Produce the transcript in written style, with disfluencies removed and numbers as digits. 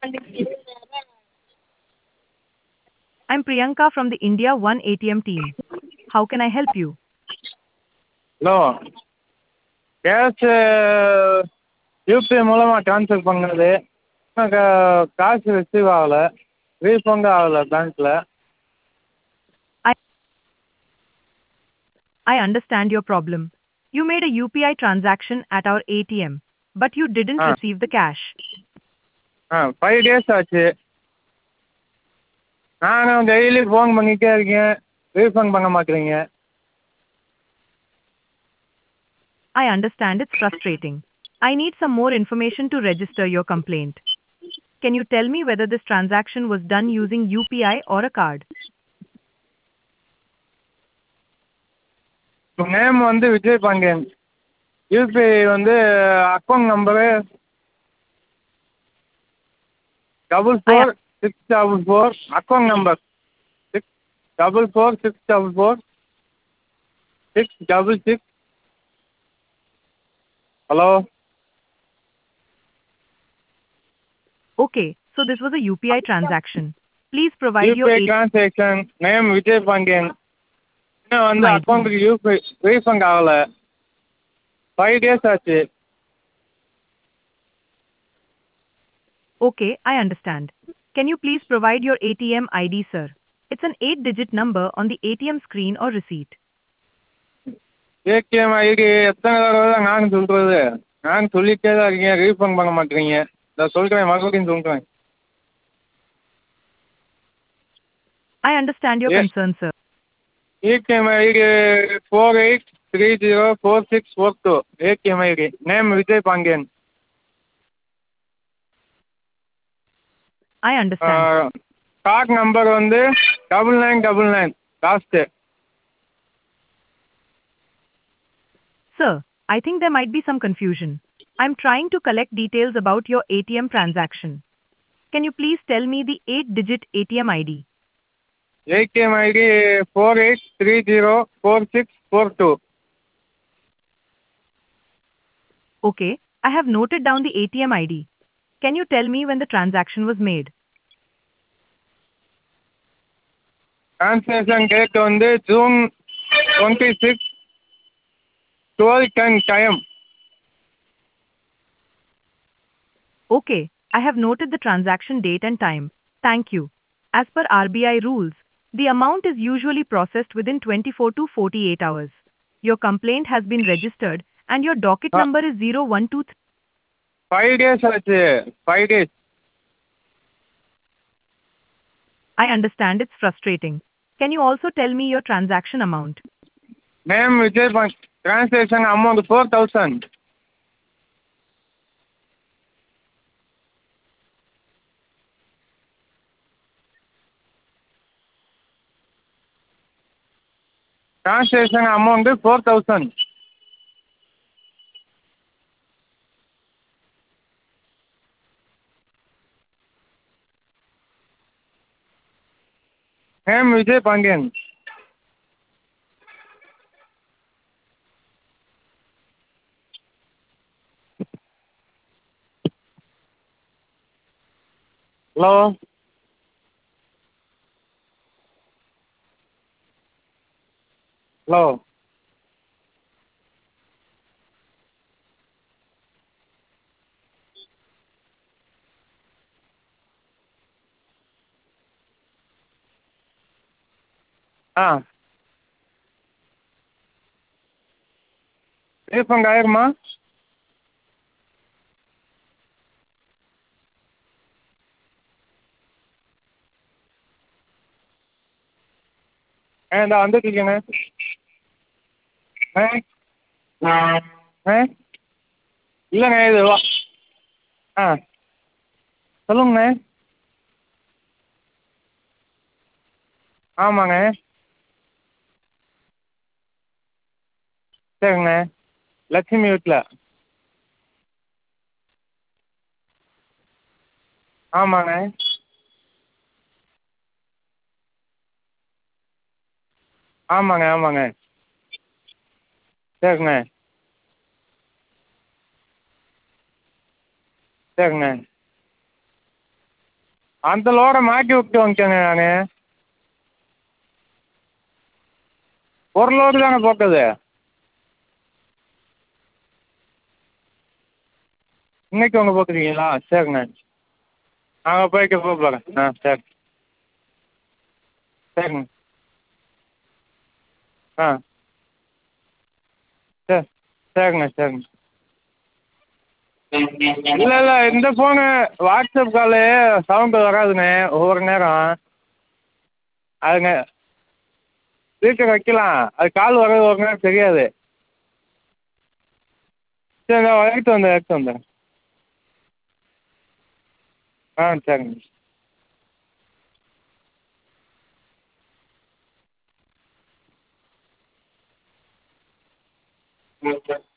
I'm Priyanka from the India One ATM team. How can I help you? Hello கேஷு UPI மூலமாக transfer பண்ணது எனக்கு காசு receive ஆகலை ரீஃபண்டும் ஆகலை பேங்க்கில். I, I understand your problem. You made a UPI transaction at our ATM, but you didn't ah receive the cash. 5 days ஆச்சு. நானும் டெய்லி ஃபோன் பண்ணிகிட்டே இருக்கேன், ரீஃபண்ட் பண்ண மாட்டேறீங்க. I understand it's frustrating. I need some more information to register your complaint. Can you tell me whether this transaction was done using UPI or a card? Name வந்து Vijay Pandian. UPI வந்து account number I 44644. Account number 644644 666. Hello Okay, so this was a UPI transaction. Please provide your UPI transaction name Vijay Pandian. இன்னும் வந்து ATM ID. அக்கௌண்ட்டுக்கு UPI refund ஆகலை. 5 days ஆச்சு. Okay, I understand. Can you please provide your ATM ID, sir? It's an 8-digit number on the ATM screen or receipt. ATM ID எத்தனை தடவை தான் நான் சொல்கிறது? நான் சொல்லிகிட்டே தான் இருக்கேன், ரீஃபண்ட் பண்ண மாட்டேறீங்க. நான் சொல்கிறேன், மறுபடியும் சொல்கிறேன். I understand your uh concern, sir. ATM ID 48304642. ATM ID name Vijay Pandian. I understand. Card number வந்து 9999 last. Sir, I think there might be some confusion. I'm trying to collect details about your ATM transaction. Can you please tell me the 8-digit ATM ID? ATM ID 48304642. Okay, I have noted down the ATM ID. Can you tell me when the transaction was made? Transaction date வந்து June 26, 12:10 time. Okay, I have noted the transaction date and time. Thank you. As per RBI rules, the amount is usually processed within 24 to 48 hours. Your complaint has been registered and your docket number is 0123. 5 days ஆச்சு. 5 days. I understand it's frustrating. Can you also tell me your transaction amount? Name Vijay Pandian. Transaction amount 4000. Transaction amount 4000. Name Vijay Pandian. Hello hello ஆ refund ஆயிருமா? இந்த வந்துட்டுருக்கேங்க. ஆ ஆ இல்லைங்க இது ஆ சொல்லுங்கண்ணே. ஆமாங்க. சரிங்க. லட்சுமி வீட்டில். ஆமாங்க. ஆமாங்க ஆமாங்க. சரிங்க சரிங்க. அந்த லோடை மாட்டி விட்டு வந்துட்டேங்க நான். ஒரு லோடு தானே போட்டது. இன்னைக்கு ஒன்று போட்டுருக்கீங்களா? சரிண்ணே. நாங்கள் போய்ட்டு கூப்பிட்றேன். ஆ சரி. சரிங்க. ஆ சரி. சரிண்ணே சரிண்ணே. இல்லை இல்லை, இந்த ஃபோனு வாட்ஸ்அப் காலு சவுண்டு வராதுண்ணே ஒவ்வொரு நேரம். அதுங்க ஸ்பீக்கர் வைக்கலாம், அது கால் வர்றது ஒரு நேரம் தெரியாது. சரி நான் எடுத்து வந்தேன். ஆ சரிங்க. ம் சரி.